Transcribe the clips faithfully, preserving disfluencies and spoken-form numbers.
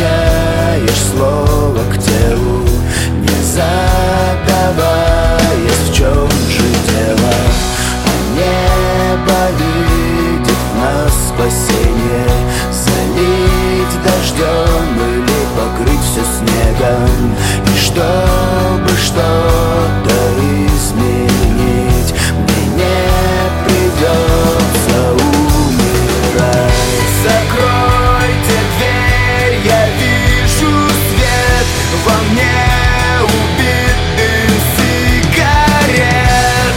возвращаешь слово к телу, не задаваясь, в чем же дело. А небо видит в нас спасение, залить дождем или покрыть все снегом. И чтобы что-то изменить, мне не придется умирать. Закройте дверь, я вижу свет во мне, убит дым сигарет.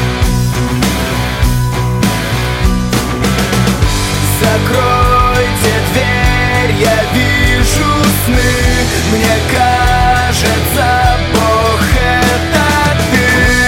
Закройте дверь, я вижу сны, мне кажется, Бог — это ты.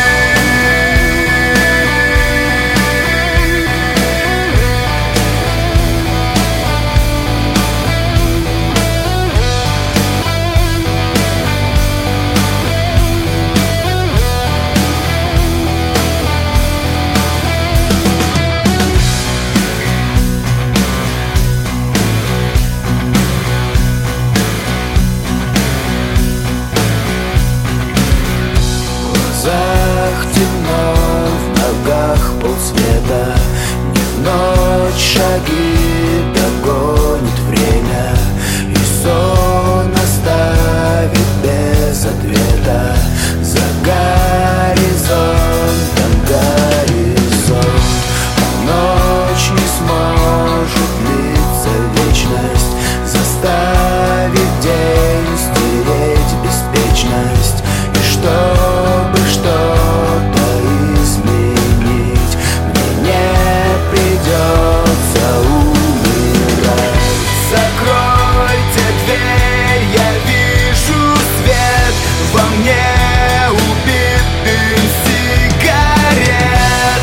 В глазах темно, в ногах полсвета, не в ночь шаги догонит время, и сон оставит без ответа. За горизонтом горизонт, а ночь не сможет длиться вечность, заставит день стереть беспечность. И чтобы что-то изменить, мне не придется умирать. Закройте дверь, я вижу свет во мне, убит дым сигарет.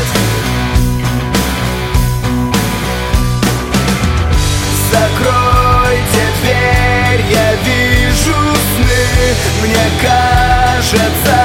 Закройте дверь, я вижу сны, мне кажется,